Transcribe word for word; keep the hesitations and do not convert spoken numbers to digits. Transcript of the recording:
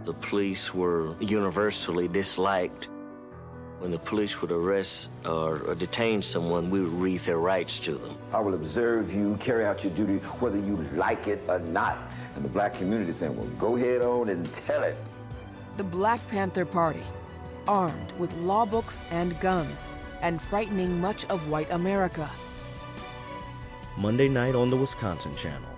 The police were universally disliked. When the police would arrest or, or detain someone, we would read their rights to them. I will observe you, carry out your duty, whether you like it or not. And the black community saying, well, go ahead on and tell it. The Black Panther Party, armed with law books and guns, and frightening much of white America. Monday night on the Wisconsin Channel.